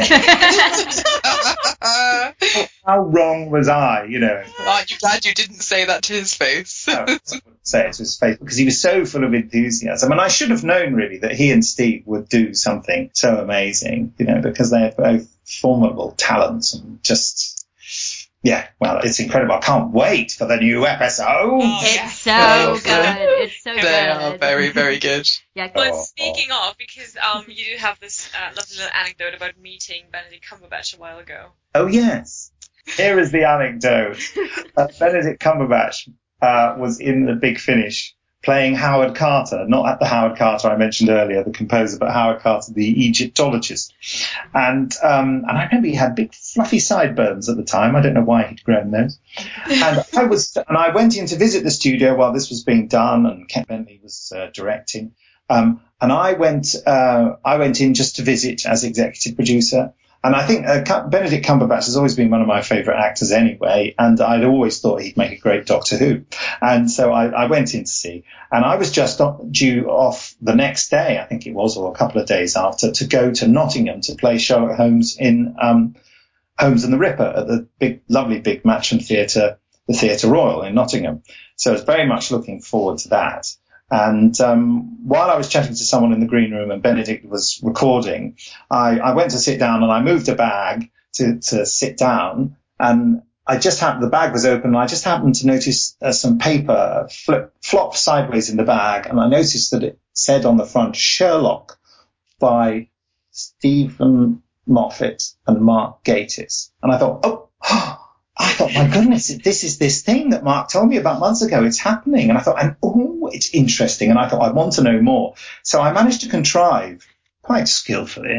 How wrong was I, Aren't you glad you didn't say that to his face? No, I wouldn't say it to his face because he was so full of enthusiasm. And I should have known, really, that he and Steve would do something so amazing, because they're both formidable talents and just... Yeah, well, it's incredible. I can't wait for the new episode. Oh, it's so good. It's so good. They are very, very good. Yeah. But speaking of, because you do have this lovely little anecdote about meeting Benedict Cumberbatch a while ago. Oh, yes. Here is the anecdote. Benedict Cumberbatch was in the Big Finish playing Howard Carter, not at the Howard Carter I mentioned earlier, the composer, but Howard Carter, the Egyptologist. And I remember he had big fluffy sideburns at the time. I don't know why he'd grown those. And I went in to visit the studio while this was being done, and Ken Bentley was directing. And I went in just to visit as executive producer. And I think Benedict Cumberbatch has always been one of my favourite actors anyway, and I'd always thought he'd make a great Doctor Who. And so I went in to see, and I was just due off the next day, I think it was, or a couple of days after, to go to Nottingham to play Sherlock Holmes in Holmes and the Ripper at the lovely big Matcham Theatre, the Theatre Royal in Nottingham. So I was very much looking forward to that. And while I was chatting to someone in the green room and Benedict was recording, I went to sit down and I moved a bag to sit down, and the bag was open, and I just happened to notice some paper flop sideways in the bag, and I noticed that it said on the front Sherlock by Stephen Moffat and Mark Gatiss. And I thought, my goodness, this is this thing that Mark told me about months ago. It's happening. And I thought, it's interesting. And I thought, I want to know more. So I managed to contrive, quite skillfully,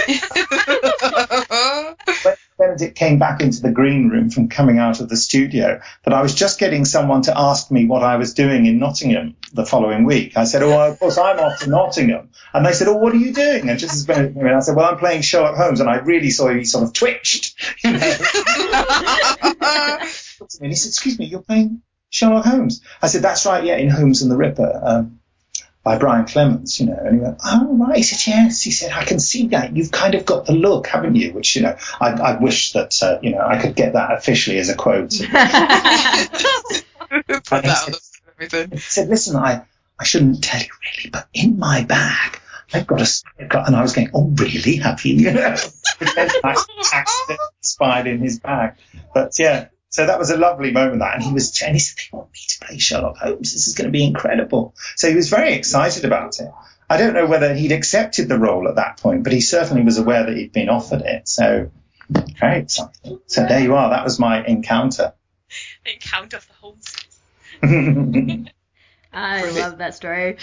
when Benedict came back into the green room from coming out of the studio, that I was just getting someone to ask me what I was doing in Nottingham the following week. I said, of course, I'm off to Nottingham. And they said, what are you doing? And just as Benedict came in, I said, well, I'm playing Sherlock Holmes. And I really saw he sort of twitched, And he said, excuse me, you're playing Sherlock Holmes? I said, that's right, yeah, in Holmes and the Ripper. by Brian Clemens, you know. And he went, oh, right. He said, yes. He said, I can see that. You've kind of got the look, haven't you? Which, you know, I wish that, you know, I could get that officially as a quote. Put that on everything. He said, listen, I shouldn't tell you really, but in my bag, I've got and I was going, oh, really? Have you? You know, I accidentally spied in his bag. But yeah, so that was a lovely moment. And he said, they want me to play Sherlock Holmes. This is going to be incredible. So he was very excited about it. I don't know whether he'd accepted the role at that point, but he certainly was aware that he'd been offered it. So very exciting. So there you are. That was my encounter. The encounter of the Holmeses. I love that story.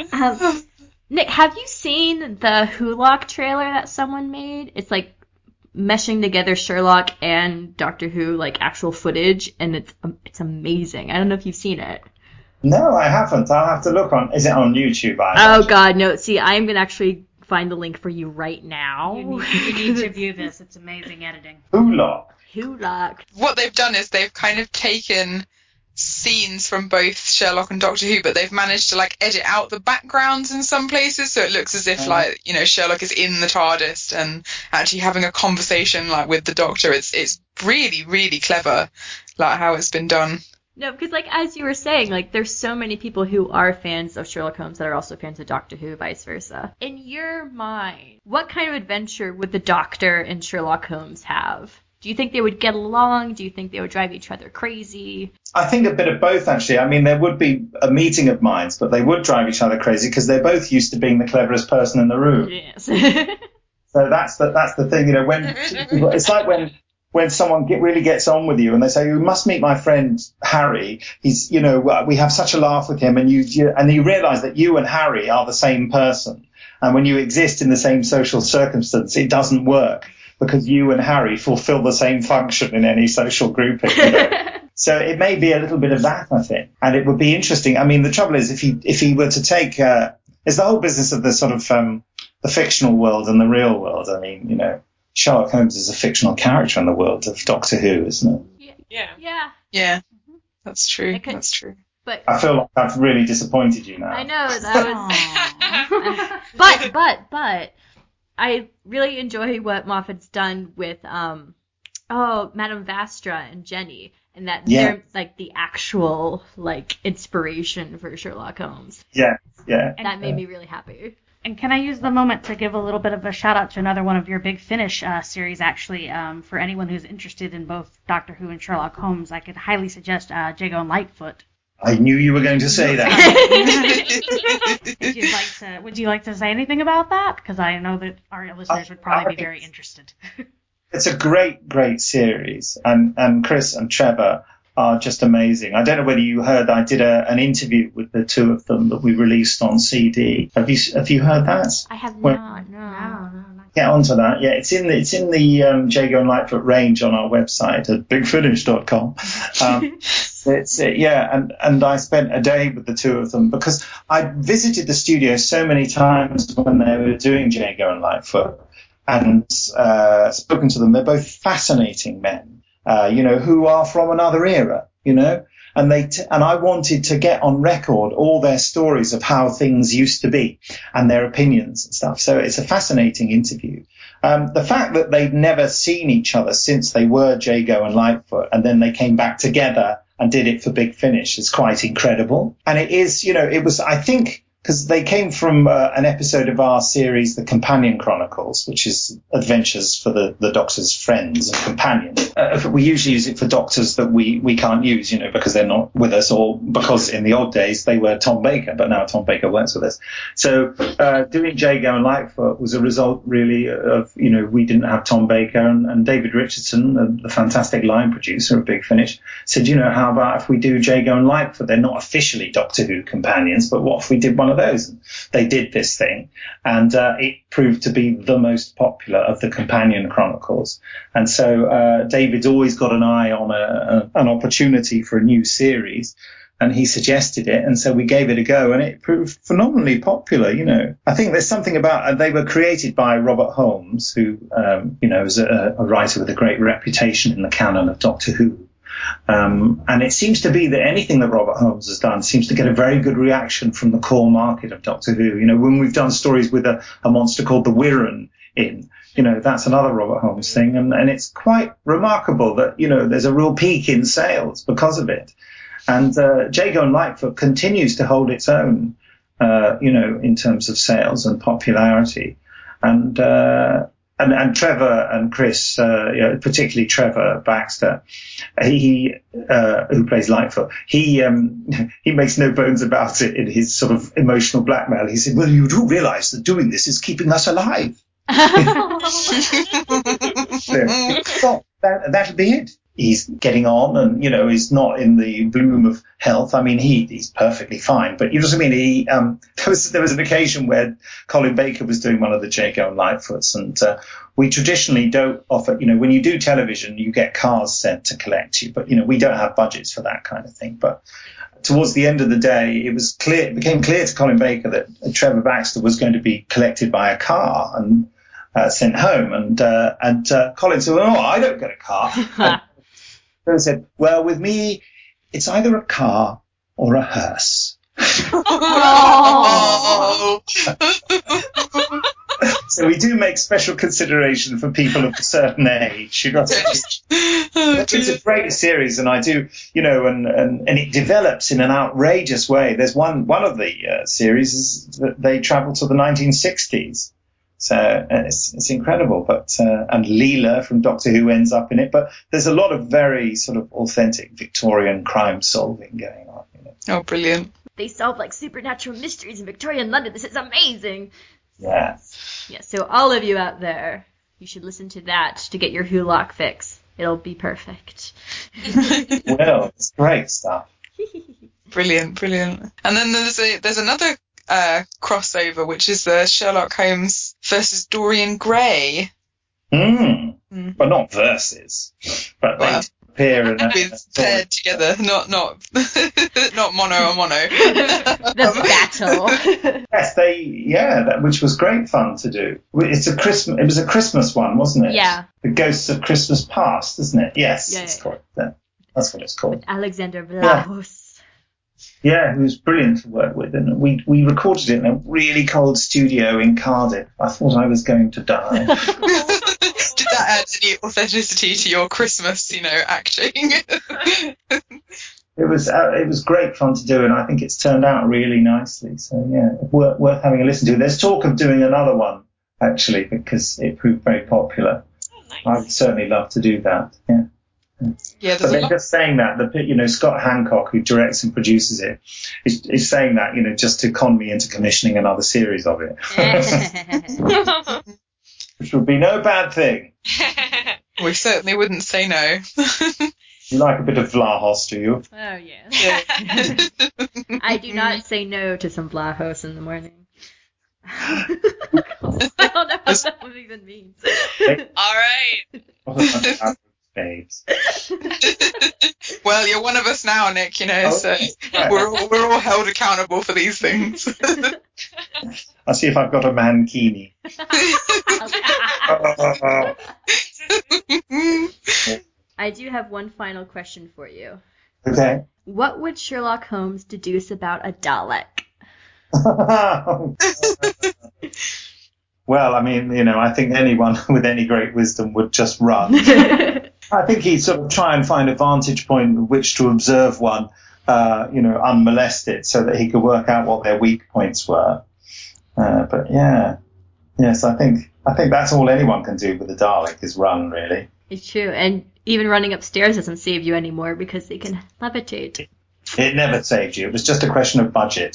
Nick, have you seen the Wholock trailer that someone made? It's like meshing together Sherlock and Doctor Who, like actual footage, and it's amazing. I don't know if you've seen it. No, I haven't. I'll have to look on. Is it on YouTube? Oh God, no. See, I'm gonna actually find the link for you right now. You need to view this. It's amazing editing. Wholock. What they've done is they've kind of taken scenes from both Sherlock and Doctor Who, but they've managed to like edit out the backgrounds in some places, so it looks as if like, you know, Sherlock is in the TARDIS and actually having a conversation like with the Doctor. It's really, really clever, like how it's been done. No, because like as you were saying, like there's so many people who are fans of Sherlock Holmes that are also fans of Doctor Who, vice versa. In your mind, what kind of adventure would the Doctor and Sherlock Holmes have? Do you think they would get along? Do you think they would drive each other crazy? I think a bit of both, actually. I mean, there would be a meeting of minds, but they would drive each other crazy because they're both used to being the cleverest person in the room. Yes. So that's the thing, you know, when it's like when someone really gets on with you and they say, you must meet my friend Harry. He's, you know, we have such a laugh with him, and you realize that you and Harry are the same person. And when you exist in the same social circumstance, it doesn't work, because you and Harry fulfill the same function in any social grouping. You know? So it may be a little bit of that, I think. And it would be interesting. I mean, the trouble is, if he were to take, it's the whole business of the sort of, the fictional world and the real world. I mean, you know, Sherlock Holmes is a fictional character in the world of Doctor Who, isn't it? Yeah. That's true. That's true. But I feel like I've really disappointed you now. I know that was. but I really enjoy what Moffat's done with Madame Vastra and Jenny, and that they're like the actual like inspiration for Sherlock Holmes. Yeah. That made me really happy. And can I use the moment to give a little bit of a shout out to another one of your Big Finish series, actually, for anyone who's interested in both Doctor Who and Sherlock Holmes? I could highly suggest Jago and Lightfoot. I knew you were going to say that. Would you like to say anything about that? Because I know that our listeners would probably be very interested. It's a great series, and Chris and Trevor are just amazing. I don't know whether you heard, I did an interview with the two of them that we released on CD. Have you heard that? I have not. No. Get onto that. Yeah, it's in the Jago and Lightfoot range on our website at bigfinish.com. And I spent a day with the two of them because I visited the studio so many times when they were doing Jago and Lightfoot, and spoken to them. They're both fascinating men, who are from another era, and I wanted to get on record all their stories of how things used to be and their opinions and stuff. So it's a fascinating interview. The fact that they'd never seen each other since they were Jago and Lightfoot, and then they came back together and did it for Big Finish is quite incredible. And it is, it was, I think, because they came from an episode of our series, The Companion Chronicles, which is adventures for the Doctor's friends and companions. We usually use it for Doctors that we can't use, because they're not with us, or because in the old days they were Tom Baker, but now Tom Baker works with us. So doing Jago and Lightfoot was a result really of, we didn't have Tom Baker, and David Richardson, the fantastic line producer of Big Finish, said, how about if we do Jago and Lightfoot? They're not officially Doctor Who companions, but what if we did one of those? And they did this thing, and it proved to be the most popular of the Companion Chronicles. And so David's always got an eye on an opportunity for a new series, and he suggested it, and so we gave it a go, and it proved phenomenally popular. I think there's something about they were created by Robert Holmes, who is a writer with a great reputation in the canon of Doctor Who. And it seems to be that anything that Robert Holmes has done seems to get a very good reaction from the core market of Doctor Who. You know, when we've done stories with a monster called the Wirren in, you know, that's another Robert Holmes thing. And it's quite remarkable that, you know, there's a real peak in sales because of it. And Jago and Lightfoot continues to hold its own, you know, in terms of sales and popularity. And Trevor and Chris, you know, particularly Trevor Baxter, he who plays Lightfoot, he makes no bones about it in his sort of emotional blackmail. He said, "Well, you do realise that doing this is keeping us alive." So that'll be it. He's getting on, and you know, he's not in the bloom of health. I mean, he's perfectly fine, but you know what I mean. There was an occasion where Colin Baker was doing one of the Jago and Lightfoots, and we traditionally don't offer. You know, when you do television, you get cars sent to collect you, but you know, we don't have budgets for that kind of thing. But towards the end of the day, it became clear to Colin Baker that Trevor Baxter was going to be collected by a car and sent home, and Colin said, "Oh, I don't get a car." And I said, "Well, with me, it's either a car or a hearse." Oh. So we do make special consideration for people of a certain age. You got it's a great series, and I do, you know, and it develops in an outrageous way. There's one of the series is that they travel to the 1960s. So it's incredible, but and Leela from Doctor Who ends up in it. But there's a lot of very sort of authentic Victorian crime solving going on. You know? Oh, brilliant! They solve like supernatural mysteries in Victorian London. This is amazing. Yeah. Yeah. So all of you out there, you should listen to that to get your Wholock fix. It'll be perfect. Well, it's great stuff. Brilliant. And then there's another crossover, which is Sherlock Holmes versus Dorian Gray. But not versus, but they appear and paired together, not mono a mono. The battle. Yes, which was great fun to do. It was a Christmas one, wasn't it? Yeah. The Ghosts of Christmas Past, isn't it? Yes, yeah, it's called. Yeah, that's what it's called. With Alexander Vlahos. Yeah, he was brilliant to work with, and we recorded it in a really cold studio in Cardiff. I thought I was going to die. Did that add any authenticity to your Christmas, you know, acting? It was great fun to do, and I think it's turned out really nicely. So yeah, worth having a listen to. There's talk of doing another one actually, because it proved very popular. Oh, nice. I would certainly love to do that. Yeah. Yeah, but they're just saying that Scott Hancock, who directs and produces it, is saying that, you know, just to con me into commissioning another series of it, which would be no bad thing. We certainly wouldn't say no. You like a bit of Vlahos, do you? Oh yeah. I do not say no to some Vlahos in the morning. I don't know what that even means. All right. Babes. Well, you're one of us now, Nick, you know, so we're all held accountable for these things. I'll see if I've got a mankini. I do have one final question for you. Okay. What would Sherlock Holmes deduce about a Dalek? Well, I mean, you know, I think anyone with any great wisdom would just run. I think he'd sort of try and find a vantage point with which to observe one, you know, unmolested, so that he could work out what their weak points were. But yes, I think that's all anyone can do with the Dalek is run, really. It's true, and even running upstairs doesn't save you anymore because they can levitate. It never saved you. It was just a question of budget.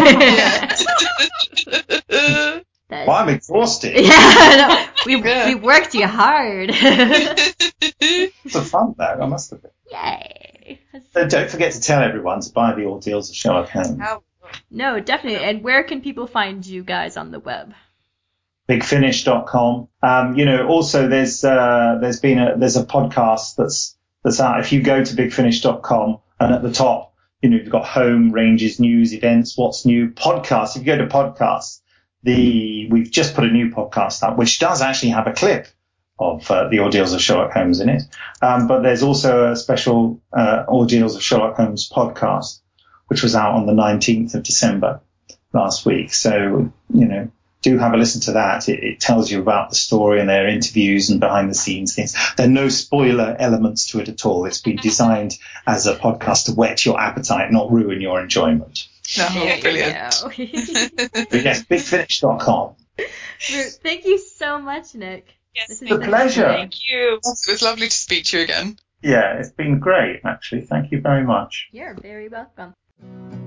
Well, I'm exhausted. Yeah, we worked you hard. It's a fun though, I must admit. Yay. So don't forget to tell everyone to buy the Ordeals of Sherlock Holmes. No, definitely. And where can people find you guys on the web? BigFinish.com. You know, also there's a podcast that's out. If you go to BigFinish.com and at the top, you know, you've got home, ranges, news, events, what's new, podcasts. If you go to podcasts, we've just put a new podcast up, which does actually have a clip the Ordeals of Sherlock Holmes in it. But there's also a special Ordeals of Sherlock Holmes podcast, which was out on the 19th of December last week. So, do have a listen to that. It tells you about the story and their interviews and behind the scenes things. There are no spoiler elements to it at all. It's been designed as a podcast to whet your appetite, not ruin your enjoyment. No, brilliant. But yes, bigfinish.com. Thank you so much, Nick. Yes, This it's a pleasure. Thank you. It was lovely to speak to you again. Yeah, it's been great, actually. Thank you very much. You're very welcome.